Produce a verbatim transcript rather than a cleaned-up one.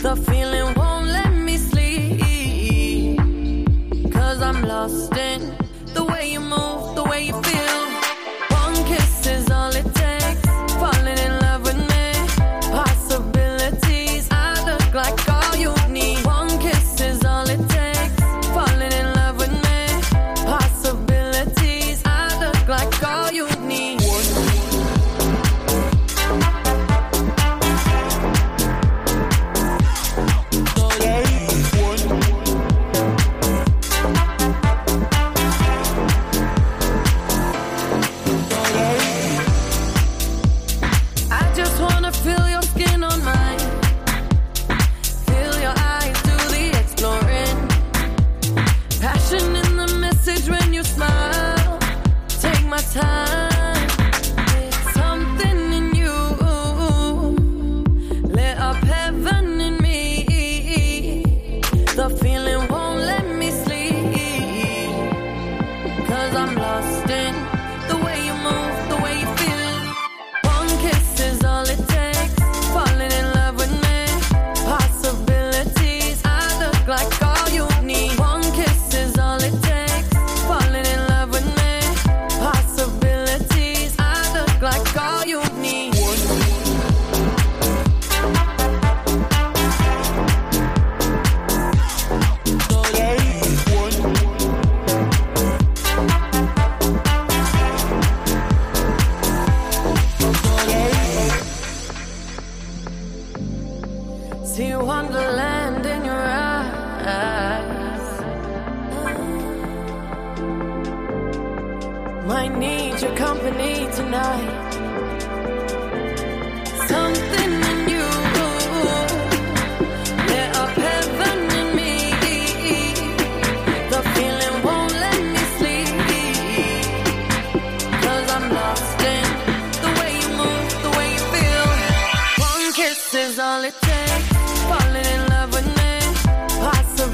The feeling won't let me sleep, 'cause I'm lost in the way you move, the way you feel. One kiss is all it takes, falling in love with me. Possibilities, I look like all you need. One kiss is all it takes, falling in love with me. Possibilities, I look like all you need. Time. It's something in you, lit up heaven in me. The feeling won't let me sleep, 'cause I'm lost in the way you move, the way you feel. One kiss is all it takes, falling in love with me. Possibilities, I look like all you need. One kiss is all it takes, falling in love with me. Possibilities, I look like all you need. See wonderland in your eyes. Might need your company tonight. Something in you, lit up heaven in me. The feeling won't let me sleep, 'cause I'm lost in the way you move, the way you feel. One kiss is all it takes, falling in love with me. Possible